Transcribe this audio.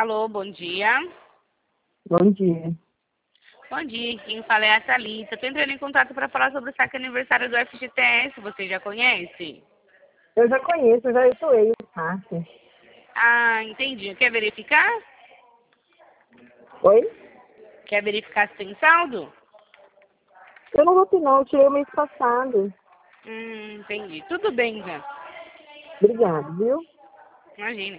Alô, bom dia. Bom dia. Bom dia, quem fala é a Thalita. Estou entrando em contato para falar sobre o saque aniversário do FGTS. Você já conhece? Eu já conheço, eu já atuei o saque. Ah, entendi. Quer verificar? Oi? Quer verificar se tem saldo? Eu não vou ter não, eu tirei o mês passado. Entendi. Tudo bem, já. Obrigado, viu? Imagina.